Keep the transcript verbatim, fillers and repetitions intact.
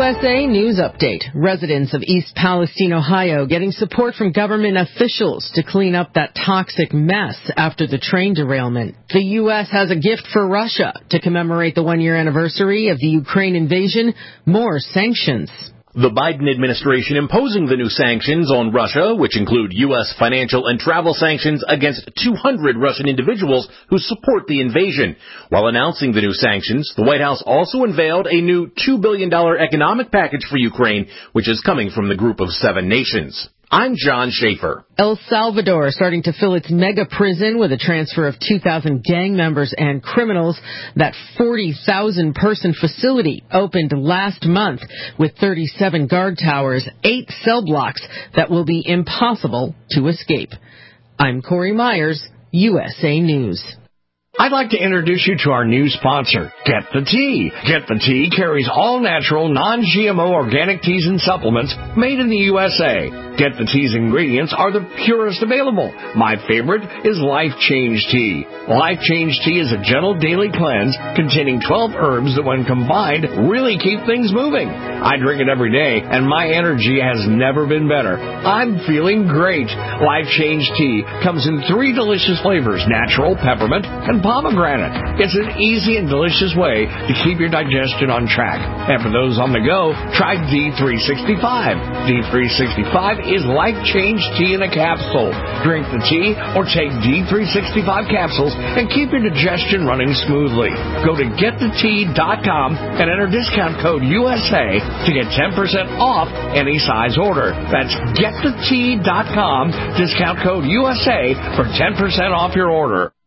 S A News Update. Residents of East Palestine, Ohio, getting support from government officials to clean up that toxic mess after the train derailment. The U S has a gift for Russia to commemorate the one-year anniversary of the Ukraine invasion. More sanctions. The Biden administration imposing the new sanctions on Russia, which include U S financial and travel sanctions against two hundred Russian individuals who support the invasion. While announcing the new sanctions, the White House also unveiled a new two billion dollars economic package for Ukraine, which is coming from the group of seven nations. I'm John Schaefer. El Salvador starting to fill its mega prison with a transfer of two thousand gang members and criminals. That forty thousand person facility opened last month with thirty-seven guard towers, eight cell blocks that will be impossible to escape. I'm Corey Myers, U S A News. I'd like to introduce you to our new sponsor, Get the Tea. Get the Tea carries all-natural, non-G M O organic teas and supplements made in the U S A. Get the Tea's ingredients are the purest available. My favorite is Life Change Tea. Life Change Tea is a gentle daily cleanse containing twelve herbs that, when combined, really keep things moving. I drink it every day, and my energy has never been better. I'm feeling great. Life Change Tea comes in three delicious flavors, natural, peppermint, and pomegranate. It's an easy and delicious way to keep your digestion on track. And for those on the go, try D three sixty-five. D three sixty-five is Life Change Tea in a capsule. Drink the tea or take D three sixty-five capsules and keep your digestion running smoothly. Go to get the tea dot com and enter discount code U S A to get ten percent off any size order. That's get the tea dot com, discount code U S A for ten percent off your order.